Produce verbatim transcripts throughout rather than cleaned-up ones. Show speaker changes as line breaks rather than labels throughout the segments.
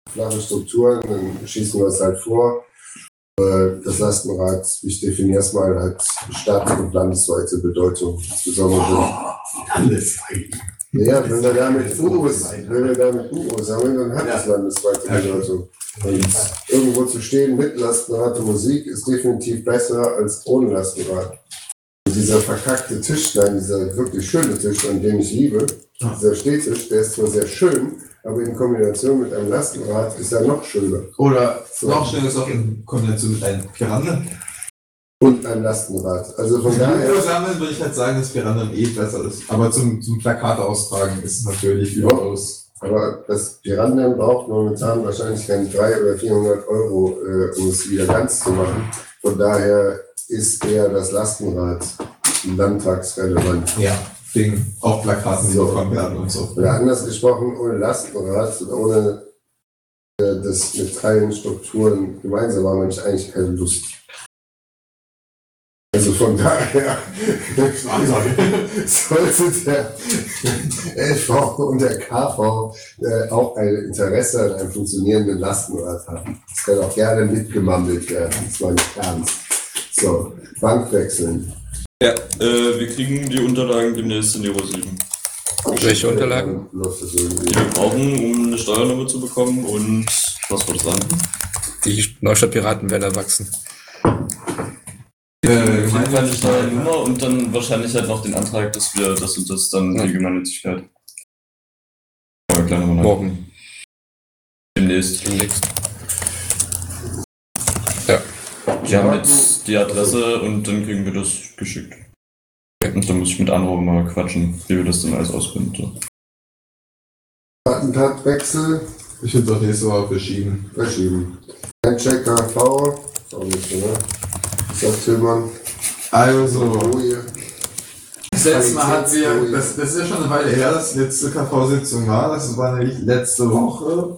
flache Strukturen, dann schießen wir es halt vor. Das Lastenrad, ich definiere es mal, hat stadt- und landesweite Bedeutung. Insbesondere
alles.
Ja, wenn wir da mit U Os, wenn wir da mit U Os sammeln, dann hat das landesweite Bedeutung. Und irgendwo zu stehen mit Lastenrad und Musik ist definitiv besser als ohne Lastenrad. Und dieser verkackte Tischlein, dieser wirklich schöne Tisch, an dem ich liebe, dieser Stehtisch, der ist zwar sehr schön, aber in Kombination mit einem Lastenrad ist er noch schöner.
Oder so. Noch schöner ist auch in Kombination mit einem Piranha.
Und ein Lastenrad. Also von daher.
Für Sammeln würde ich halt sagen, dass Piranha eh besser ist. Aber zum, zum Plakate austragen ist es natürlich überaus.
Aber das Piranha braucht momentan wahrscheinlich keine dreihundert oder vierhundert Euro, äh, um es wieder ganz zu machen. Von daher ist eher das Lastenrad landtagsrelevant.
Ja, wegen auch Plakaten, die
so
bekommen werden und so.
Oder anders gesprochen, ohne Lastenrad oder ohne äh, das mit allen Strukturen gemeinsam haben wir eigentlich keine Lust. Also von daher sollte der L V und der K V äh, auch ein Interesse an einem funktionierenden Lastenrad haben. Das kann auch gerne mitgemammelt werden, das war nicht ernst. So, Bank wechseln.
Ja, äh, wir kriegen die Unterlagen demnächst in die Euro sieben.
Welche Unterlagen?
Die wir brauchen, um eine Steuernummer zu bekommen und was war das dann?
Die Neustadt-Piraten werden erwachsen.
Äh, auf jeden Fall eine Steuernummer und dann wahrscheinlich halt noch den Antrag, dass wir das und das dann ja. Die Gemeinnützigkeit. Aber kleiner Monat.
Morgen.
Demnächst.
Demnächst. Ja.
Die haben jetzt die Adresse und dann kriegen wir das geschickt. Und dann muss ich mit Anrufen mal quatschen, wie wir das dann alles ausfinden. So.
Datenblattwechsel.
Ich würde doch nächste Woche verschieben.
Verschieben. Handcheck K V. Ist auch nicht so, ne? Sagt Tillmann.
Also.
Oh, hier.
Das letzte Mal hat sie ja, das, das ist ja schon eine Weile her, dass die letzte K V-Sitzung war. Das war nämlich letzte Woche.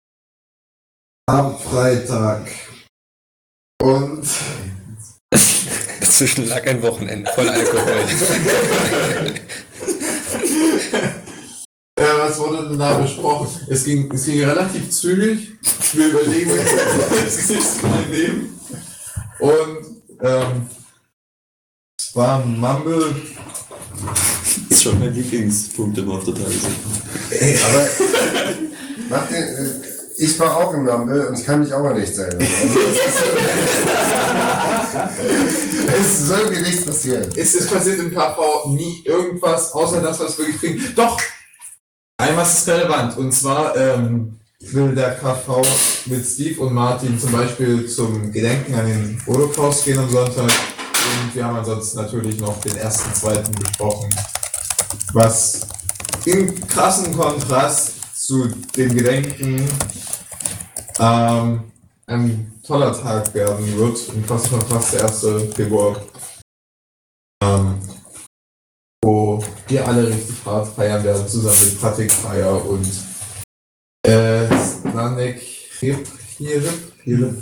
Am Freitag. Und.
Dazwischen lag ein Wochenende voll Alkohol.
Ja, was wurde denn da besprochen? Es ging, es ging relativ zügig. Wir überlegen uns das nächste Mal nehmen. Und, ähm, es war Mumble.
Das ist schon mein Lieblingspunkt immer auf der Tagesordnung.
Ey, aber. Mach den, äh, ich war auch im Mumble und ich kann mich auch an nichts erinnern. Also, es soll mir nichts passieren.
Es ist passiert im K V nie irgendwas, außer das, was wir gekriegt haben. Doch! Einmal ist es relevant. Und zwar ähm, will der K V mit Steve und Martin zum Beispiel zum Gedenken an den Holocaust gehen am Sonntag. Und wir haben ansonsten natürlich noch den ersten, zweiten besprochen. Was im krassen Kontrast zu dem Gedenken ähm, ein toller Tag werden wird. Im krassen Kontrast der erste Februar. Ähm, wo wir alle richtig hart feiern werden, zusammen mit Patrick Feier und äh, Stanek Hirp, Hirp,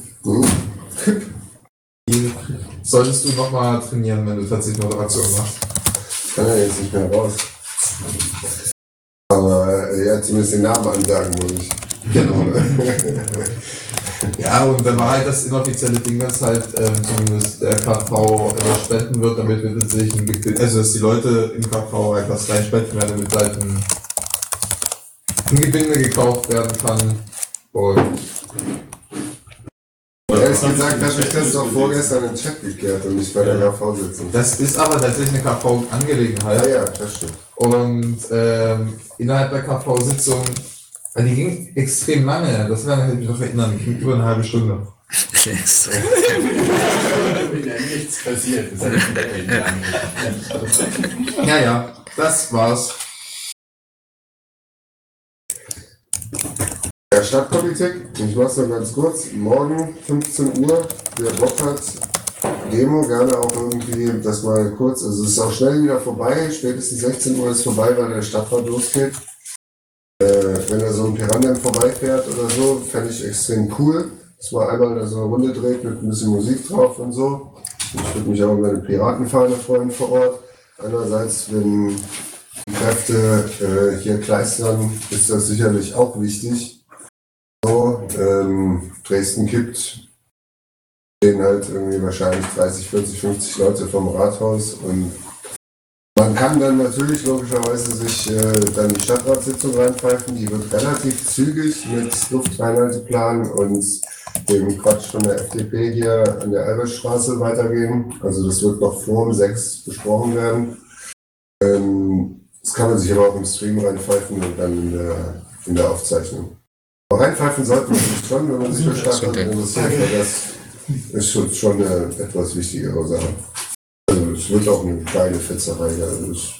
Solltest du nochmal trainieren, wenn du tatsächlich Moderation machst?
Ich kann ja jetzt nicht mehr raus. Aber äh, ja, zumindest den Namen ansagen muss ich.
Genau. Ja, und dann war halt das inoffizielle Ding, dass halt ähm, zumindest der K V etwas spenden wird, damit wir tatsächlich ein Ge- also dass die Leute im K V etwas rein spenden werden, damit halt ein, ein Gebinde gekauft werden kann. Und
ehrlich gesagt habe ich das doch vorgestern im Chat geklärt und nicht bei der K V-Sitzung.
Das ist aber tatsächlich eine K V-Angelegenheit.
Ja, ja, das stimmt.
Und ähm, innerhalb der K V-Sitzung, weil die ging extrem lange, das kann ich mich noch erinnern, die ging über eine halbe Stunde.
Yes.
Wenn ja nichts passiert, das ist
Ja, ja, das war's.
Ja, Stadtpolitik, ich mach's noch ganz kurz. Morgen fünfzehn Uhr, wer Bock hat, Demo, gerne auch irgendwie das mal kurz, also es ist auch schnell wieder vorbei, spätestens sechzehn Uhr ist vorbei, weil der Stadtrat losgeht. Äh, wenn da so ein Piranha vorbeifährt oder so, fände ich extrem cool, dass man einmal da so eine Runde dreht mit ein bisschen Musik drauf und so. Ich würde mich auch über eine Piratenfahne freuen vor Ort. Einerseits, wenn die Kräfte äh, hier kleistern, ist das sicherlich auch wichtig. So, wenn Dresden kippt, stehen halt irgendwie wahrscheinlich dreißig, vierzig, fünfzig Leute vom Rathaus und man kann dann natürlich logischerweise sich äh, dann die Stadtratssitzung reinpfeifen, die wird relativ zügig mit Luftreinhalteplan und dem Quatsch von der F D P hier an der Albertstraße weitergehen. Also das wird noch vor um sechs besprochen werden. Ähm, das kann man sich aber auch im Stream reinpfeifen und dann in der, in der Aufzeichnung. Aber reinpfeifen sollte man sich schon, wenn man sich für Stadtrat interessiert, weil das ist schon, schon eine etwas wichtigere Sache. Also es wird auch eine geile Fetzerei. Also es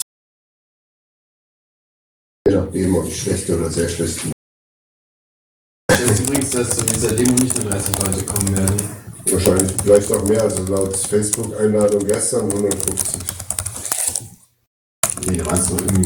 je nachdem, ob ich schlechte oder sehr schlecht bin.
Ich weiß übrigens, dass zu dieser Demo nicht nur dreißig Leute kommen werden.
Wahrscheinlich vielleicht auch mehr, also laut Facebook-Einladung gestern hundertfünfzig.
Nee, da waren es doch irgendwie.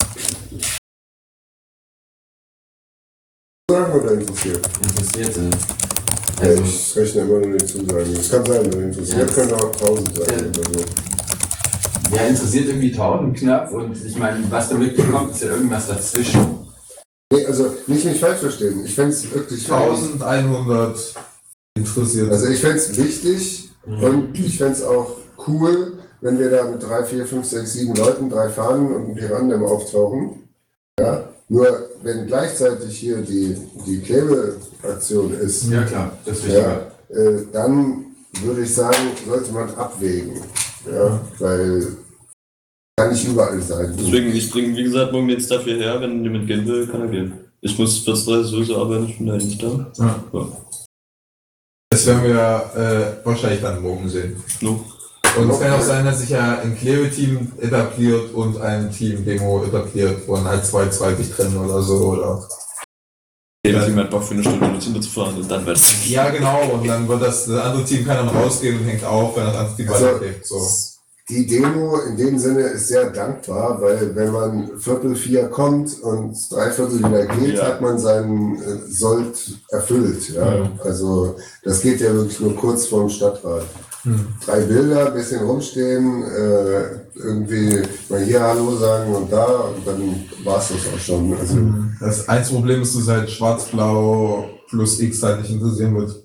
Sagen oder interessiert?
Interessierte.
Ja,
Also,
ich rechne immer nur die Zusagen. Es kann sein, wenn interessiert,
Ja.
können auch tausend sein
Ja.
oder so.
ja, interessiert irgendwie tausend knapp und ich meine, was da wirklich kommt, ist ja irgendwas dazwischen.
Nee, also nicht mich falsch verstehen. Ich fände es wirklich
eintausendeinhundert interessiert.
Also ich fände es wichtig
Mhm.
und ich fände es auch cool, wenn wir da mit drei, vier, fünf, sechs, sieben Leuten, drei Fahnen und einem Pirandem auftauchen. Ja, nur wenn gleichzeitig hier die, die Klebeaktion ist,
Ja klar, das ist wichtig.
ja, äh, dann würde ich sagen, sollte man abwägen. Ja, weil kann nicht überall sein.
Deswegen, ich bringe, wie gesagt, morgen den Stuff hierher. Wenn jemand gehen will, kann er gehen. Ich muss vierzehn Uhr dreißig sowieso arbeiten, ich bin da nicht da.
Ja.
Ja.
Das werden wir äh, wahrscheinlich dann morgen sehen.
No.
Und es kann auch sein, dass sich ja ein Klebe-Team etabliert und ein Team-Demo etabliert, wo dann halt zwei, zwei sich trennen oder so. Oder
Jeder Team hat Bock für eine Stunde mit Tinder zu fahren und dann wird es.
ja, genau. Und dann wird das, das andere Team kann dann rausgehen und hängt auf, wenn das andere Team
Also,
weiterlebt. So.
Die Demo in dem Sinne ist sehr dankbar, weil wenn man Viertel vier kommt und drei Viertel wieder geht,
Ja.
hat man seinen äh, Sold erfüllt. Ja?
Ja.
Also das geht ja wirklich nur kurz vorm Stadtrat.
Hm.
Drei Bilder, bisschen rumstehen, äh, irgendwie mal hier Hallo sagen und da und dann war es das auch schon. Also,
Das einzige Problem ist, dass halt schwarz-blau plus X halt nicht interessieren wird.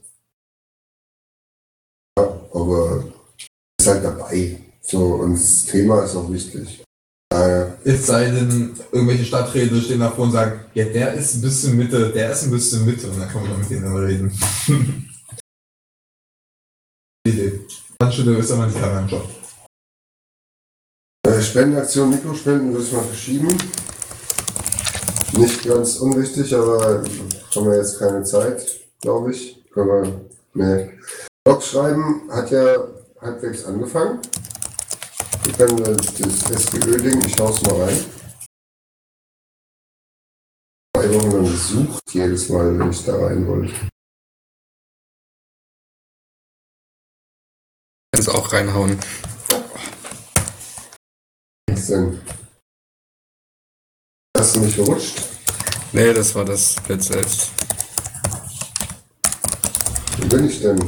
ja, aber ist halt dabei. So, und das Thema ist auch wichtig. Daher,
Es sei denn, irgendwelche Stadträte stehen davor und sagen, ja, der ist ein bisschen Mitte, der ist ein bisschen Mitte, und dann kann man mit denen reden. Die Idee. Handschüttel ist aber nicht mein Job.
äh, Spendenaktion, Mikrospenden würde ich mal verschieben. Nicht ganz unwichtig, aber haben wir jetzt keine Zeit, glaube ich. Können wir, ne. Blog schreiben hat ja halbwegs angefangen. Wir können das, das S P Ö-Ding, ich hau's mal rein. Drei Wochen lang gesucht, jedes Mal, wenn ich da rein wollte.
Kannst auch reinhauen.
Was denn? Hast du nicht gerutscht?
Nee, das war das Bild selbst.
Wo bin ich denn?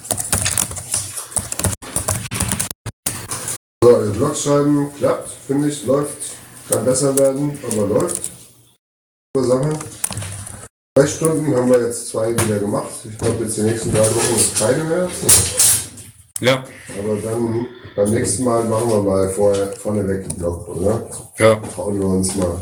So, also Blog schreiben klappt, finde ich, läuft. Kann besser werden, aber läuft. Super Sache. Drei Stunden haben wir jetzt zwei wieder gemacht. Ich glaube, jetzt die nächsten drei Wochen ist keine mehr.
Ja,
Aber dann beim nächsten Mal machen wir mal vorher, vorneweg den Blog, oder?
ja.
Trauen wir uns mal.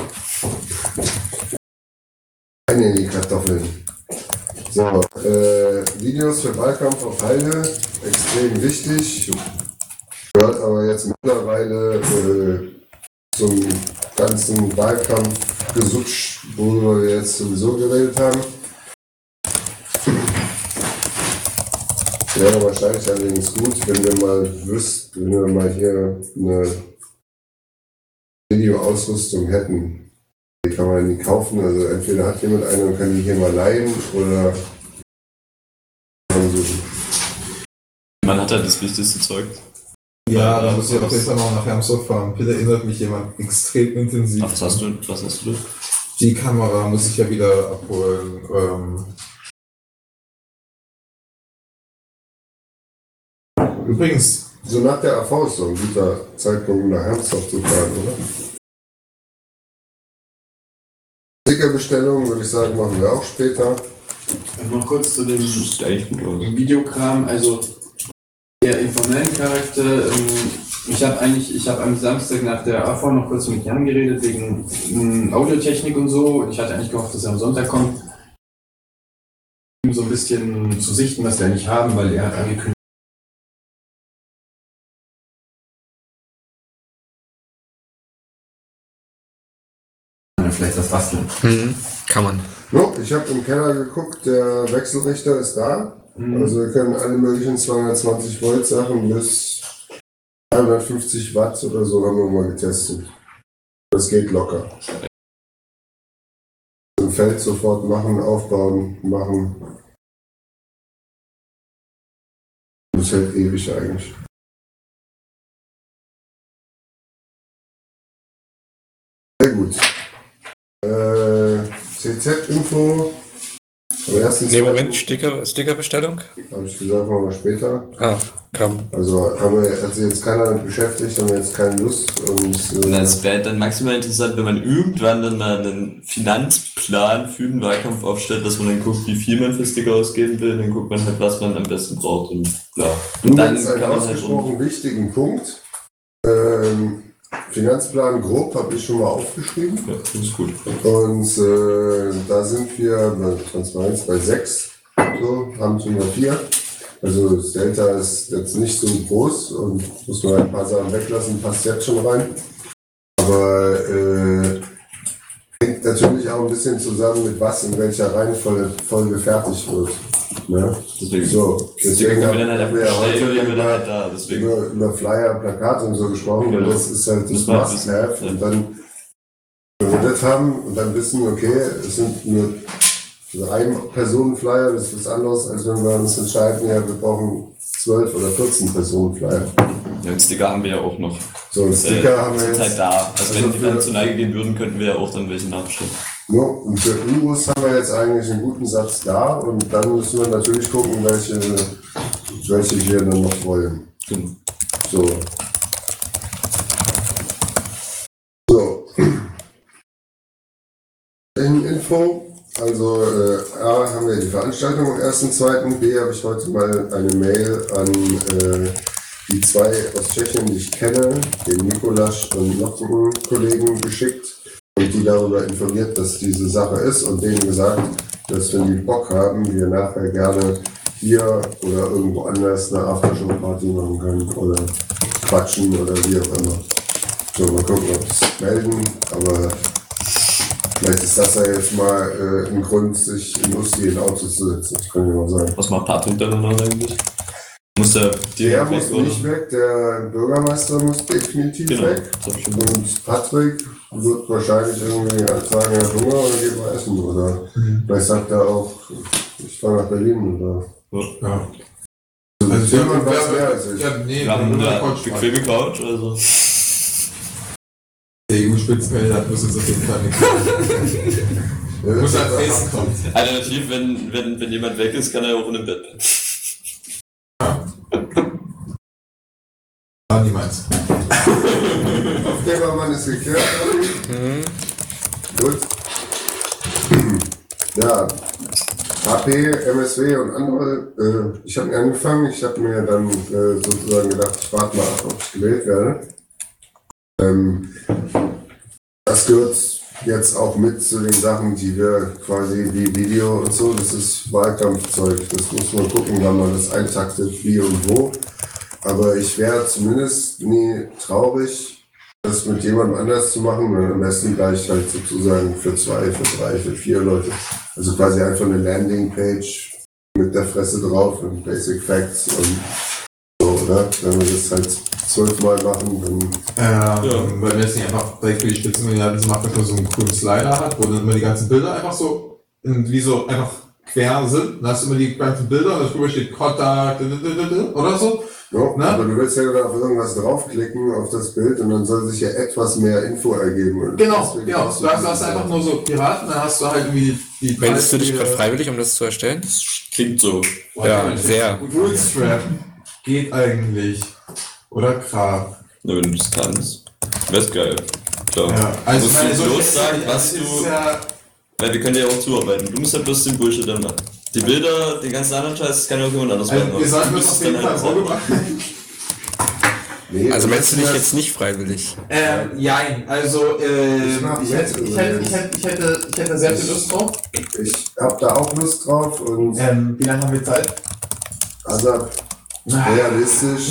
Rein in die Kartoffeln. So, äh, Videos für Wahlkampf auf Halde, extrem wichtig. Gehört aber jetzt mittlerweile äh, zum ganzen Wahlkampfgesutsch, worüber wir jetzt sowieso geredet haben. Wäre wahrscheinlich allerdings gut, wenn wir mal wüssten, wenn wir mal hier eine Videoausrüstung hätten. Die kann man nie kaufen, also entweder hat jemand eine und kann die hier mal leihen oder suchen.
Man hat halt das wichtigste Zeug.
Ja, da muss ich auf jeden Fall noch nach Hermsdorf fahren. Peter erinnert mich jemand extrem intensiv.
Ach, was hast du? Was hast du?
Die Kamera muss ich ja wieder abholen. Ähm Übrigens,
So nach der A V ist so ein guter Zeitpunkt, um nach Hermsdorf zu fahren, oder? Stickerbestellung würde ich sagen, machen wir auch später.
Noch kurz zu dem
Das sieht eigentlich gut aus.
Videokram, also der informellen Charakter. Ähm, ich habe eigentlich, ich habe am Samstag nach der A V noch kurz mit Jan geredet wegen ähm, Audiotechnik und so. Und ich hatte eigentlich gehofft, dass er am Sonntag kommt, um so ein bisschen zu sichten, was wir eigentlich haben, weil er hat angekündigt, vielleicht was basteln.
Mhm. Kann man.
No, ich habe im Keller geguckt, der Wechselrichter ist da.
Mhm.
Also wir können alle möglichen zweihundertzwanzig Volt Sachen bis dreihundertfünfzig Watt oder so haben wir mal getestet. Das geht locker. Im Feld sofort machen, aufbauen, machen. Das hält ewig eigentlich. Sehr gut. Äh, C Z-Info. Am ersten
Nee, Moment, Sticker, Stickerbestellung?
habe ich gesagt, machen wir später.
Ah, kam.
Also haben wir, hat sich jetzt keiner damit beschäftigt, haben wir jetzt keine Lust. Und,
Und
äh,
das wäre dann maximal interessant, wenn man irgendwann dann mal einen Finanzplan für den Wahlkampf aufstellt, dass man dann guckt, wie viel man für Sticker ausgeben will, dann guckt man halt, was man am besten braucht und klar.
du
Und dann
nennst einen
kann man halt
ausgesprochen wichtigen Punkt. Ähm, Finanzplan grob habe ich schon mal aufgeschrieben.
ja, das ist gut.
Und äh, da sind wir bei Transparenz bei sechs. So, haben schon mal vier. Also das Delta ist jetzt nicht so groß und muss man ein paar Sachen weglassen, passt jetzt schon rein. Aber äh, hängt natürlich auch ein bisschen zusammen mit was in welcher Reihenfolge Folge fertig wird. Ne?
Deswegen,
So,
deswegen
deswegen
haben
haben
wir dann halt
wir ja
einfach
heute
bestellt und die haben wir dann halt
über,
da. Deswegen.
über, über Flyer, Plakate und so gesprochen.
Genau.
Und das ist halt das
Das war
Must-Have.
wissen,
Und dann, wenn wir das haben und dann wissen, okay, es sind nur ein Personenflyer, das ist was anderes, als wenn wir uns entscheiden, ja, wir brauchen zwölf oder vierzehn Personenflyer.
Ja, und Sticker haben wir ja auch noch.
So, und Sticker
äh,
haben wir
sind
jetzt.
halt da. Also,
also
wenn die dann
für-
zur Neige gehen würden, könnten wir ja auch dann welche nachbestellen.
No, und für Ubus haben wir jetzt eigentlich einen guten Satz da und dann müssen wir natürlich gucken, welche, welche wir dann noch wollen.
Genau.
So. So. In Info. Also äh, A haben wir die Veranstaltung am ersten zweiten B habe ich heute mal eine Mail an äh, die zwei aus Tschechien, die ich kenne, den Nikolasch und noch einen Kollegen geschickt und die darüber informiert, dass diese Sache ist und denen gesagt, dass wenn die Bock haben, wir nachher gerne hier oder irgendwo anders eine Aftershow-Party machen können oder quatschen oder wie auch immer. So, mal gucken, ob es melden, aber vielleicht ist das ja jetzt mal äh, ein Grund, sich in Usti in Autos zu setzen. Das kann ich mal sagen.
Was macht Patrick dann noch eigentlich? Muss der
Der
direkt
muss
weg, oder?
nicht weg, der Bürgermeister muss definitiv
Genau,
weg.
das hab ich schon
Und Patrick wird wahrscheinlich irgendwie sagen, er hat Hunger oder geht mal essen. Oder vielleicht sagt er auch, ich fahre nach Berlin. Oder
Ja.
also
Also,
jemand
wir,
weiß mehr
wir,
als ich.
ja, nee,
Wir haben
nur
eine
Couch.
bequeme Couch, also.
Der E U-Spitzenkandidat muss uns auf jeden Fall nicht.
Ja,
Muss
das
als
ist
nächstes kommen.
Alternativ, wenn, wenn, wenn jemand weg ist, kann er auch in dem Bett pennen.
Ah, niemals.
Aufklebermann ist geklärt.
Mhm.
Gut. Ja, H P, M S W und andere. Äh, ich habe angefangen. Ich habe mir dann äh, sozusagen gedacht, ich warte mal ab, ob ich gewählt werde. Ähm, das gehört jetzt auch mit zu den Sachen, die wir quasi wie Video und so, das ist Wahlkampfzeug. Das muss man gucken, wann man das eintaktet, wie und wo. Aber ich wäre zumindest nie traurig, das mit jemandem anders zu machen. Und am besten gleich halt sozusagen für zwei, für drei, für vier Leute. Also quasi einfach eine Landingpage mit der Fresse drauf und Basic Facts und so, oder? Wenn wir das halt zwölfmal machen, dann
Ähm,
Ja.
Weil wir jetzt nicht einfach direkt für die Spitzenkandidaten machen, dass man so einen coolen Slider hat, wo dann immer die ganzen Bilder einfach so, wie so einfach quer sind. Dann hast du immer die ganzen Bilder und darüber steht Kontakt oder so.
ja,
Na?
aber du willst ja dann auf irgendwas draufklicken, auf das Bild und dann soll sich ja etwas mehr Info ergeben. Und
Genau,
deswegen
genau.
hast
Du hast, du hast einfach nur so Piraten, dann hast du halt irgendwie die, die
Meldest du dich
Preise-
gerade freiwillig, um das zu erstellen?
Das klingt so.
Ja, sehr.
Bootstrap geht eigentlich. Oder Grab.
Na, wenn du das kannst. Wär's geil. Klar.
Ja, also
Musst
meine
du
so
bloß sagen, was
ist
du.
ja,
Weil wir können ja auch zuarbeiten. Du musst ja bloß den Bullshit dann machen. Die Bilder, den ganzen anderen Scheiß, das kann ja auch jemand anders machen.
Also, wir sollten
Du
das
musst
auf
es
jeden
dann
Fall
halt
so
selber-
machen.
Nee,
Also meinst du dich
das-
jetzt nicht freiwillig?
Ähm, jein, also äh,
Ich mach
ich,
mit,
hätte, ich, hätte, ich, hätte, ich, hätte, ich hätte sehr viel Lust drauf.
Ich hab da auch Lust drauf und
Ähm, wie lange haben wir Zeit?
also realistisch.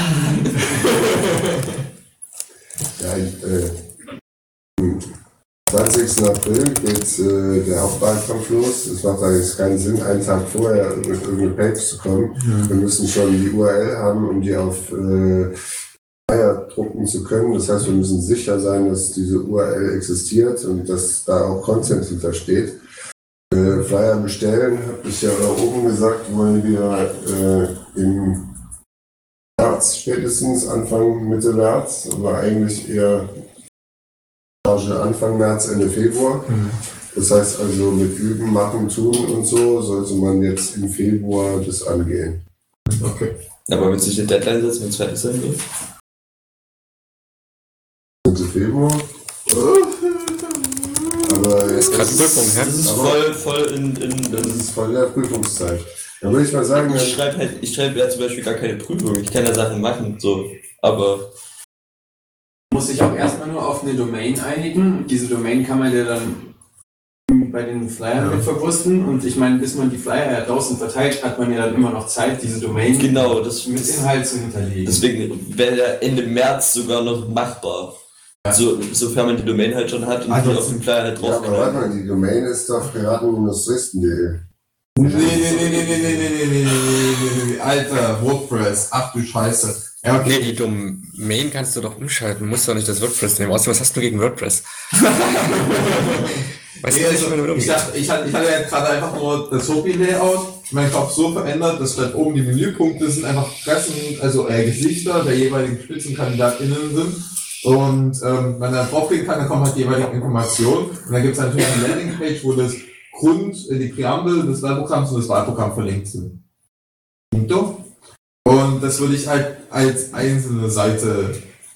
Ja, ich, äh, am zwanzigsten April geht äh, der Hauptwahlkampf los. Es macht eigentlich keinen Sinn, einen Tag vorher mit irgendeine Papes zu kommen.
Mhm.
Wir müssen schon die U R L haben, um die auf äh, Flyer drucken zu können. Das heißt, wir müssen sicher sein, dass diese U R L existiert und dass da auch Content hintersteht. Äh, Flyer bestellen, habe ich ja da oben gesagt, wollen wir äh, im März spätestens, Anfang, Mitte März, aber eigentlich eher Anfang März, Ende Februar.
Mhm.
Das heißt also mit Üben, Machen, Tun und so sollte man jetzt im Februar das angehen.
Okay.
Aber wenn sich eine Deadline setzt, wenn es fertig sein wird.
Mitte Februar. Aber
Ist gerade
es
Prüfung, hä?
Das ist
Aber-
voll, voll in, in,
das
in
ist voll der Prüfungszeit. Da würde ich mal sagen,
Ich schreibe halt, ich schreibe ja zum Beispiel gar keine Prüfung. Ich kann ja Sachen machen, so. Aber
Muss sich auch erstmal nur auf eine Domain einigen. Diese Domain kann man ja dann bei den Flyern
Ja.
mit verwursten. Und ich meine, bis man die Flyer ja draußen verteilt, hat man ja dann immer noch Zeit, diese Domain
genau, das
mit Inhalt zu hinterlegen.
deswegen wäre der Ende März sogar noch machbar. So, sofern man die Domain halt schon hat und
Also-
die auf dem Flyer halt
ja,
drauf
aber warte mal, die Domain ist doch geraten Dresden punkt de.
Nee, nee, nee, nee, nee, nee, nee, nee, nee, nee, nee, Alter, WordPress, ach du Scheiße. Ja,
Nee,
okay.
die Domain kannst du doch umschalten. Musst doch nicht das WordPress nehmen. Außerdem, was hast du gegen WordPress? Weißt
Nee,
du, was
also,
ich meine?
ich, dachte, ich, hatte, ich hatte ja gerade einfach nur das Hopi-Layout, mein Kopf so verändert, dass statt oben die Menüpunkte sind einfach Fressen, also äh, Gesichter der jeweiligen SpitzenkandidatInnen sind. Und ähm, man dann draufklicken kann, dann kommen halt die jeweiligen Informationen. Und dann gibt es natürlich eine Landingpage, wo das Grund, äh, die Präambel des Wahlprogramms und das Wahlprogramm verlinkt sind. Und so. Und das würde ich halt als einzelne Seite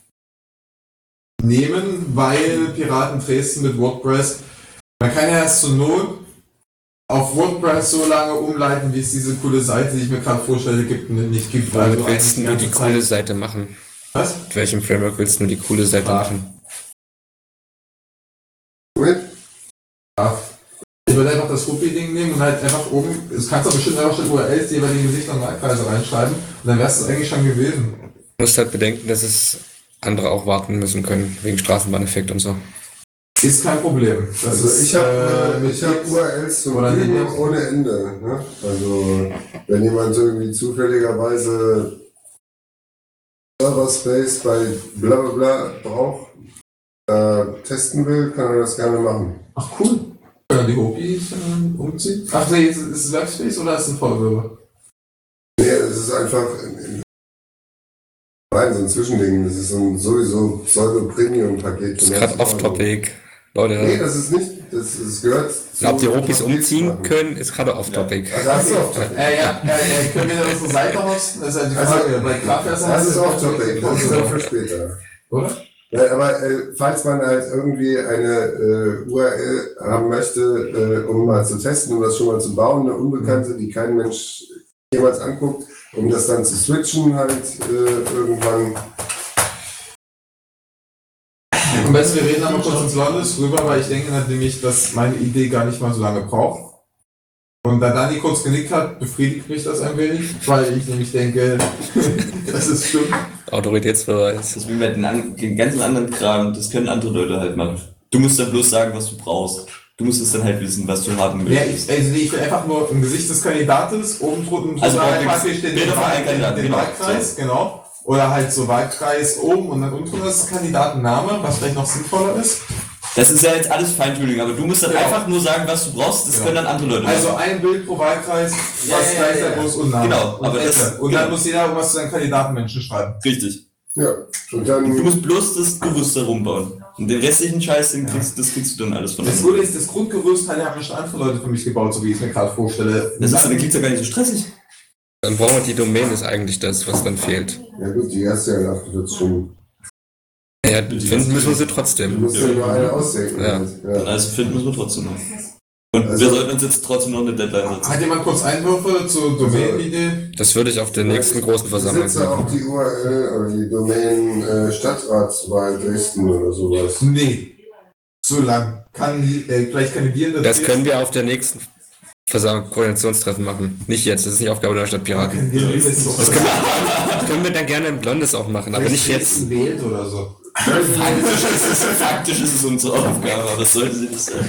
nehmen, weil Piraten Dresden mit WordPress, man kann ja erst zur Not auf WordPress so lange umleiten, wie es diese coole Seite, die ich mir gerade vorstelle, gibt, nicht gibt.
Womit
Also
willst du
eigentlich
die
ganze
coole
Zeit-
Seite machen?
Was?
Mit welchem Framework willst du die coole Seite
Ah.
machen?
Mit?
Ja. Ich würde einfach das Rupi-Ding nehmen und halt einfach oben, es kannst du bestimmt einfach schon U R Ls, die jeweiligen Gesichter und Wahlkreise reinschreiben und dann wär's das eigentlich schon gewesen.
Du musst halt bedenken, dass es andere auch warten müssen können, wegen Straßenbahneffekt und so.
Ist kein Problem. Das
Also
ist,
ich habe
äh,
ich hab U R Ls zum
oder
Üben
Linux.
ohne Ende. Ne? Also wenn jemand irgendwie zufälligerweise Server-Space bei bla bla bla braucht, äh, testen will, kann er das gerne machen.
Ach cool. Können die Hopis äh, umziehen? Ach nee, ist, ist es Workspace oder ist es ein Vollserver?
Nee, es ist einfach nein, so ein Zwischending. Das ist ein sowieso Pseudo-Premium-Paket.
Das ist gerade off-topic. Leute,
Nee, das ist nicht, das, das gehört zu...
ob die Rupis umziehen
machen.
können, ist gerade off-topic.
Also das ist off-topic.
Äh, ja, äh, äh, können wir da unsere Seite hosten? Das ist halt die
Also,
Frage. Bei Kraftwerk
Das ist off-topic, das ist auch für später.
Oder?
Ja, aber äh, falls man halt irgendwie eine äh, U R L haben möchte, äh, um mal zu testen, um das schon mal zu bauen, eine Unbekannte, die kein Mensch jemals anguckt, um das dann zu switchen halt äh, irgendwann.
Am besten, wir reden einmal kurz ins Landes rüber, weil ich denke nämlich, dass meine Idee gar nicht mal so lange braucht. Und da Dani kurz genickt hat, befriedigt mich das ein wenig, weil ich nämlich denke, das ist stimmt.
Autoritätsbeweis.
das ist wie mit den, an- den ganzen anderen Kram, das können andere Leute halt machen. Du musst dann bloß sagen, was du brauchst. Du musst es dann halt wissen, was du haben
Ja,
willst.
ich, also ich will einfach nur im Gesicht des Kandidates oben drunter
Also
halt
auch
praktisch den,
Bilder
den,
von allen
Wahl, den,
Kandidaten,
den
genau.
Wahlkreis, genau. Oder halt so Wahlkreis oben und dann unten das Kandidatenname, was vielleicht noch sinnvoller ist.
Das ist ja jetzt alles Feintuning, aber du musst dann
Genau.
einfach nur sagen, was du brauchst, das
Genau.
können dann andere Leute machen.
Also ein Bild pro Wahlkreis, was
Ja, ja,
gleich
ja,
sein
ja.
muss und Name.
Genau,
und
aber das-
Ende. Und dann
genau.
muss jeder irgendwas zu seinen Kandidatenmenschen schreiben.
Richtig.
Ja, und
Du
dann
musst bloß das Gerüst da rumbauen. Und den restlichen Scheiß, den kriegst, das kriegst du dann alles von
Das
anderen.
Gute ist, das Grundgerüst hat ja schon andere Leute für mich gebaut, so wie ich es mir gerade vorstelle.
Das ist, dann klingt ja gar nicht so stressig.
Dann brauchen wir die Domain, ist eigentlich das, was dann fehlt.
ja gut, die erste ja achtundvierzig Stunden.
Ja, finden müssen wir sie
Du
trotzdem.
musst ja nur eine ausdenken.
Ja.
halt.
Dann
Ja.
also finden müssen wir trotzdem noch. Und Und
Also-
wir sollten uns jetzt trotzdem noch eine Deadline setzen.
Hat jemand kurz Einwürfe zur Domain-Idee?
Das würde ich auf der nächsten großen
Ich
Versammlung
setze auch
machen.
die U R L oder die Domain äh, Stadtratswahl Dresden oder sowas.
Nee. Zu lang. Kann, äh, vielleicht kandidieren wir
Das können wir auf der nächsten Versammlung, Koordinationstreffen machen. Nicht jetzt, das ist nicht Aufgabe der Stadt Piraten. Das können wir, das können wir dann gerne in Blondes auch machen, aber nicht jetzt.
wählt oder so.
Faktisch ist es, faktisch ist es unsere Aufgabe, aber das sollte sie nicht sein.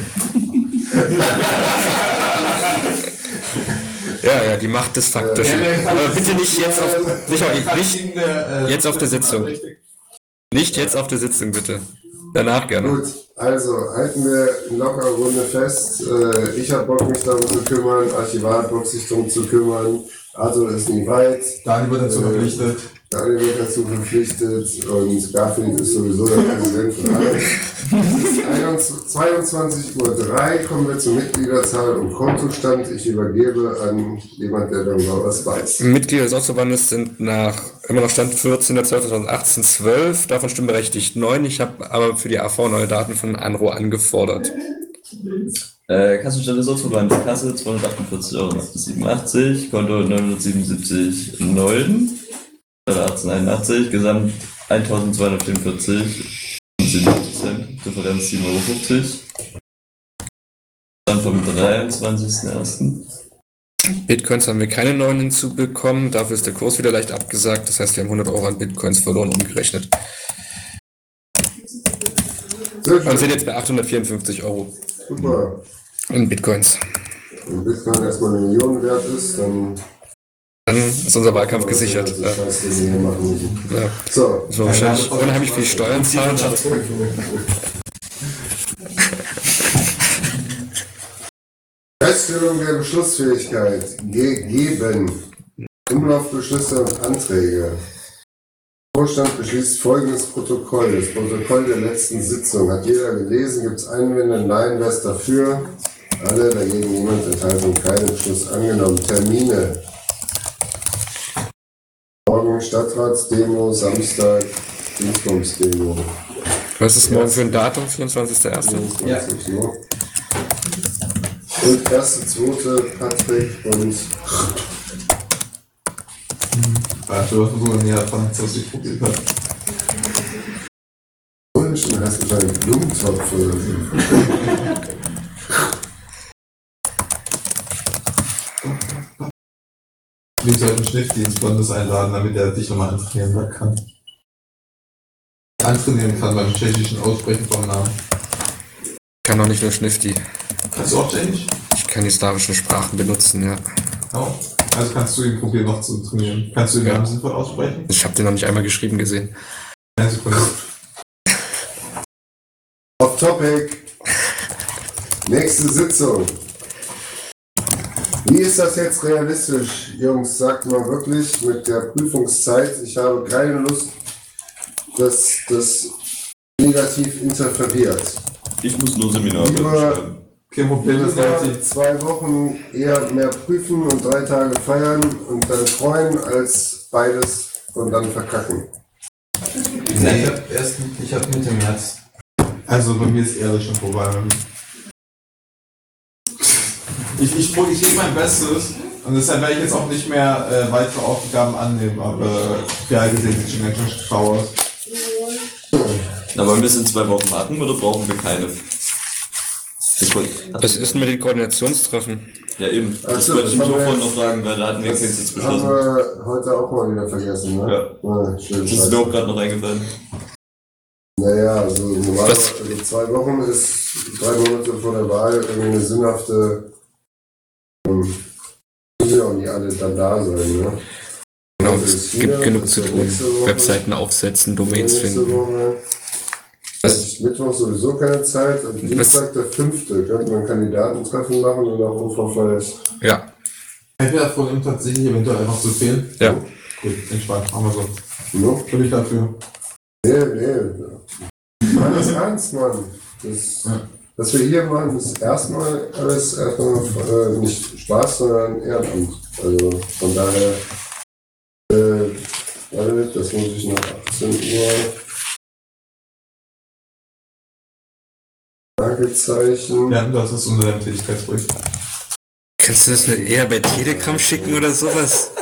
Ja, ja, die Macht des Faktischen. Aber bitte nicht jetzt auf, nicht, auf- nicht, jetzt auf der Sitzung. nicht jetzt auf der Sitzung, bitte. Danach gerne.
Gut, also halten wir in lockerer Runde fest. Äh, ich habe Bock, mich darum zu kümmern. Archivar hat Bock, sich darum zu kümmern. Arthur ist nie weit.
Daniel wird dazu verpflichtet.
Daniel wird dazu verpflichtet und Garfield ist sowieso der Präsident von allen. Es ist zweiundzwanzig Uhr drei, kommen wir zur Mitgliederzahl und Kontostand. Ich übergebe an jemand, der darüber was weiß.
Mitglieder des Ortsverbandes sind nach immer noch Stand vierzehnter zwölfter zweitausendachtzehn zwölf, davon stimmberechtigt neun. Ich habe aber für die A V neue Daten von Anro angefordert.
Äh, Kassenstelle des Ortsverbandes Kassel zweihundertachtundvierzig Euro siebenundachtzig, Konto neunhundertsiebenundsiebzig neun, achtzehnhunderteinundachtzig, Gesamt eintausendzweihundertvierundvierzig, siebzig Cent, Differenz sieben Euro fünfzig. Dann vom dreiundzwanzigsten ersten
Bitcoins haben wir keine neuen hinzubekommen, dafür ist der Kurs wieder leicht abgesagt, das heißt, wir haben hundert Euro an Bitcoins verloren umgerechnet.
Sehr
Und sind
schön.
jetzt bei achthundertvierundfünfzig Euro
Super.
in Bitcoins.
Wenn Bitcoin erstmal eine Million wert ist, dann
Dann ist unser Wahlkampf gesichert.
Also
Ja,
Scheiß, den wir hier machen müssen.
ja.
So,
Das war wahrscheinlich unheimlich viel Steuern zahlen.
Feststellung der Beschlussfähigkeit gegeben. Umlaufbeschlüsse und Anträge. Der Vorstand beschließt folgendes Protokoll. Das Protokoll der letzten Sitzung. Hat jeder gelesen? Gibt es Einwände? Nein, wer ist dafür? Alle, dagegen niemand, Enthaltung, kein Beschluss angenommen. Termine. Morgen Stadtratsdemo, Samstag Dingsbums-Demo.
Was ist morgen für ein Datum? vierundzwanzigster erster
Ja.
So. Und erste, zweite Patrick und
Warte, du hast so näher dran, dass ich probiert habe.
Ulrich, du hast wahrscheinlich Blumentopf oder so.
Wir sollten Schnittdienst Bundes einladen, damit er dich nochmal antrainieren kann. Antrainieren kann beim tschechischen Aussprechen vom Namen.
Ich kann auch nicht nur Schnifty.
Kannst du auch Tschechisch?
Ich kann die slawischen Sprachen benutzen, ja.
Oh. Also kannst du ihn probieren noch zu trainieren. Kannst du den
Ja.
Namen sinnvoll aussprechen?
Ich habe den noch nicht einmal geschrieben gesehen.
Eine Sekunde.
Off Topic. Nächste Sitzung. Wie ist das jetzt realistisch, Jungs? Sagt mal wirklich mit der Prüfungszeit. Ich habe keine Lust, dass das negativ interferiert.
Ich muss nur Seminare
Lieber-
schreiben.
Kein Problem, das
Lieber
relativ.
zwei Wochen eher mehr prüfen und drei Tage feiern und dann freuen, als beides und dann verkacken.
Nee, ich hab erst, ich hab Mitte März. Also bei mir ist ehrlich schon vorbei. Ich, ich, ich gebe mein Bestes und deshalb werde ich jetzt auch nicht mehr äh, weitere Aufgaben annehmen, aber ja, gesehen sieht schon ganz schön schlau aus.
Na, wollen wir es in zwei Wochen machen oder brauchen wir keine?
Was ist denn mit den Koordinationstreffen?
Ja, eben. Das
Ach so,
wollte ich
das
mich
haben
auch
wir
vorhin noch fragen, weil da hatten wir
Das
jetzt jetzt
haben
beschlossen.
wir heute auch mal wieder vergessen, ne?
Ja.
Ah, schön,
Das ist
scheiße.
mir auch gerade noch eingefallen.
Naja, also normalerweise
Was?
also zwei Wochen ist drei Monate vor der Wahl irgendwie eine sinnhafte. Ähm, müssen ja auch nicht alle dann da sein, ne?
Genau,
Also
es
ist
gibt
hier,
genug
das
zu
ist
tun.
nächste Woche,
Webseiten aufsetzen, Domains
nächste
finden.
Woche.
Was?
Also Mittwoch sowieso keine Zeit. Am Dienstag der fünfte könnte man Kandidatentreffen machen und auch U V V S.
Ja,
Ich wäre davon ihm tatsächlich eventuell einfach zu fehlen.
ja.
Gut, entspannt, machen wir so.
No?
Bin ich dafür.
Nee, nee. Mann, das ist ernst, Mann. Das,
Ja.
was wir hier machen, ist erstmal alles erstmal äh, nicht Spaß, sondern Ehrenamt. Also von daher, äh, warte, das muss ich nach achtzehn Uhr. Fragezeichen.
Ja, du hast es unter deinem Tätigkeitsbericht.
Kannst du das nur eher bei Telegram schicken oder sowas?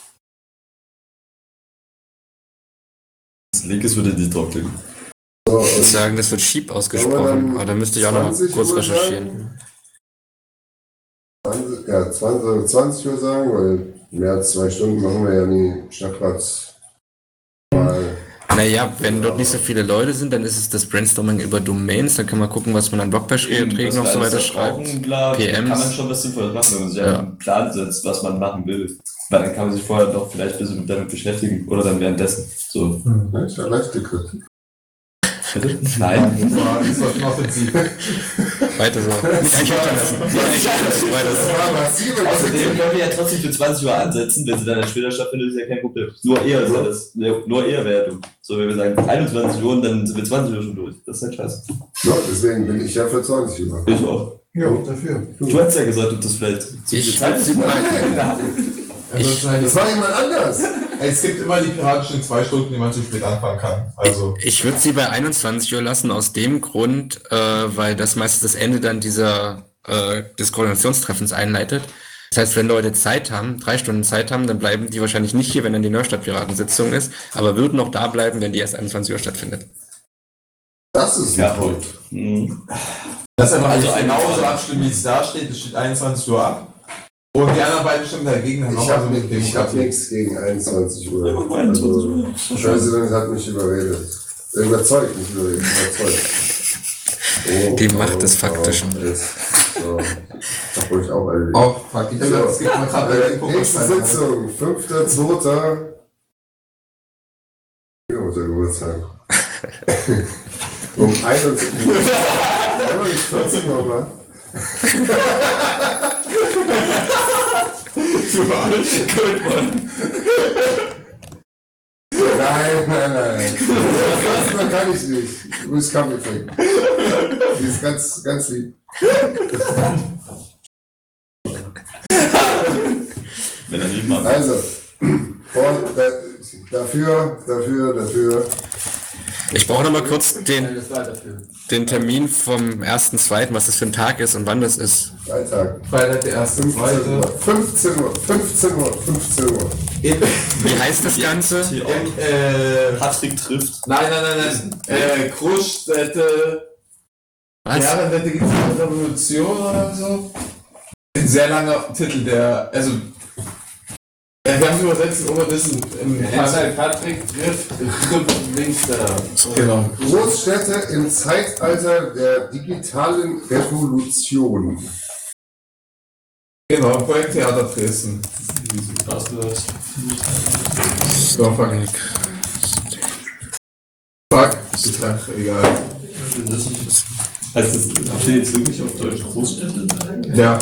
Das Link ist würde nicht draufklicken.
So,
Ich würde
und
sagen, das wird Sheep
Wollen wir
ausgesprochen,
dann
aber da müsste ich auch noch mal
zwanzig
kurz
Uhr
recherchieren.
zwanzig, ja, zwanzig, zwanzig Uhr sagen, weil mehr als zwei Stunden machen wir ja nie Stadtplatz. Mal.
Naja, wenn dort nicht so viele Leute sind, dann ist es das Brainstorming über Domains, dann kann man gucken, was man an Blogbeiträgen noch so weiter schreibt.
Klar,
P Ms.
kann man schon was Sinnvolles machen, wenn man sich
Ja.
ja. einen Plan setzt, was man machen will. Weil dann kann man sich vorher doch vielleicht ein bisschen damit beschäftigen oder dann währenddessen. So.
Ja, ist ja leichte Kritik.
Nein.
Das war, das war schon offensiv.
Weiter so. Nicht einschüchtern lassen. Nicht einschüchtern lassen. Weiter so.
Das war massive
Außerdem
Kritik.
können wir ja trotzdem für zwanzig Uhr ansetzen, wenn sie dann später stattfindet, ist ja kein Problem. Nur eher ist alles. Nur eher wäre du. So, wenn wir sagen einundzwanzig Uhr und dann sind wir zwanzig Uhr schon durch. Das ist halt scheiße.
Ja, deswegen bin ich ja für zwanzig Uhr.
Ich auch.
Ja, dafür.
Du hast ja gesagt, ob das vielleicht zu viel
Ich
Zeit ist.
Also,
Das war jemand anders.
es gibt immer die piratischen zwei Stunden, die man zu spät anfangen kann. Also,
Ich würde sie bei einundzwanzig Uhr lassen, aus dem Grund, äh, weil das meistens das Ende dann dieser äh, des Koordinationstreffens einleitet. Das heißt, wenn Leute Zeit haben, drei Stunden Zeit haben, dann bleiben die wahrscheinlich nicht hier, wenn dann die Neustadt-Piratensitzung ist, aber würden auch da bleiben, wenn die erst einundzwanzig Uhr stattfindet.
Das ist
Ja,
ein
voll.
Punkt.
Mhm.
das ist einfach
Also
also
ein-
genauso abstimmen, wie es da steht. Es steht einundzwanzig Uhr ab. Und die anderen beiden stimmen dagegen. Haben
Ich
auch
habe
also mit
ich hab
Demokratie.
nichts gegen einundzwanzig Uhr.
Ja, mach mal einundzwanzig Uhr.
Also, der Präsident hat mich überredet. Überzeugt, nicht überredet, überzeugt. Oh,
Die Macht des Faktischen.
Ist, so. Hab ich auch erlebt.
Oh, fuck. Ich
So,
hab es gibt mal gerade
äh,
den Punkt.
nächste Sitzung, fünfter zweiter Mutter Geburtstag. um einundzwanzig Uhr. Aber nicht vierzehn Uhr, wa?
Gut, Mann.
Nein, nein, nein. Das kann ich nicht. Du musst Kaffee trinken. Die ist ganz, ganz lieb.
Wenn er nicht macht.
Also, vor, da, dafür, dafür, dafür.
Ich brauche noch mal kurz den,
Das weiterführen.
den Termin vom ersten zweiten, was das für ein Tag ist und wann das ist.
Freitag.
Freitag der erste,
fünfzehn Uhr.
zweite.
fünfzehn Uhr. fünfzehn Uhr. fünfzehn Uhr.
Im,
Wie heißt das Ganze?
im, äh,
Patrick trifft.
nein, nein, nein, nein. Äh, Großstädte.
Was?
Ja, der digitale Revolution oder so. Ein sehr langer Titel, der, also, ja, wir haben es übersetzt, ohne Wissen im
Derzeit Patrick trifft links da.
Genau.
Großstädte im Zeitalter der digitalen Revolution.
Genau, Projekt Theater Dresden. So, fuck. Fuck. Ach, egal.
Heißt das, steht jetzt wirklich auf Deutsch Großstädte?
Ja.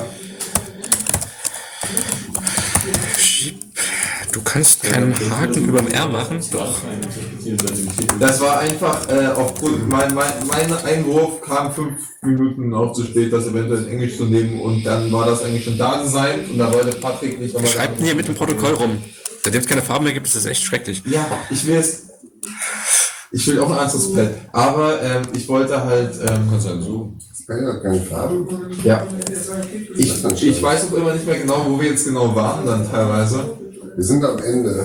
Du kannst keinen Haken überm R machen? Doch.
Das war einfach, äh, aufgrund, mein, mein, mein Einwurf kam fünf Minuten auch zu spät, das eventuell in Englisch zu nehmen und dann war das eigentlich schon da designt und da wollte Patrick nicht nochmal.
Schreibt denn hier mit dem Protokoll rum. Seitdem es keine Farben mehr gibt, ist das echt schrecklich.
Ja, ich will es. Ich will auch ein anderes Pad. Aber ähm, ich wollte halt. Ähm,
so. Das kann ja keine Farben.
ja. Ich, ich weiß auch immer nicht mehr genau, wo wir jetzt genau waren dann teilweise.
Wir sind am Ende.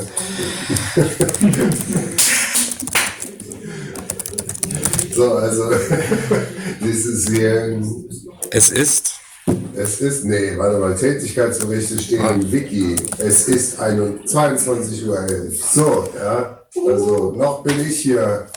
So, also, das ist hier.
Es ist.
Es ist, nee, warte mal, Tätigkeitsberichte stehen im Wiki. Es ist zweiundzwanzig Uhr elf. So, ja, also noch bin ich hier.